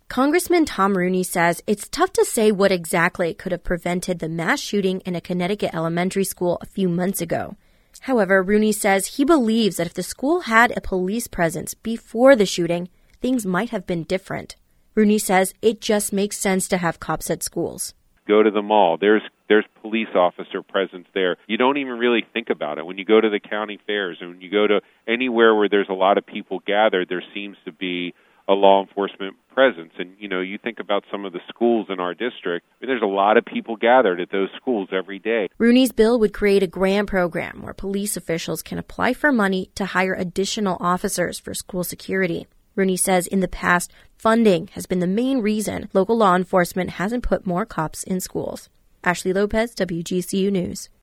Congressman Tom Rooney says it's tough to say what exactly could have prevented the mass shooting in a Connecticut elementary school a few months ago. However, Rooney says he believes that if the school had a police presence before the shooting, things might have been different. Rooney says it just makes sense to have cops at schools. Go to the mall. There's police officer presence there. You don't even really think about it. When you go to the county fairs and when you go to anywhere where there's a lot of people gathered, there seems to be a law enforcement presence. And, you think about some of the schools in our district. There's a lot of people gathered at those schools every day. Rooney's bill would create a grant program where police officials can apply for money to hire additional officers for school security. Rooney says in the past, funding has been the main reason local law enforcement hasn't put more cops in schools. Ashley Lopez, WGCU News.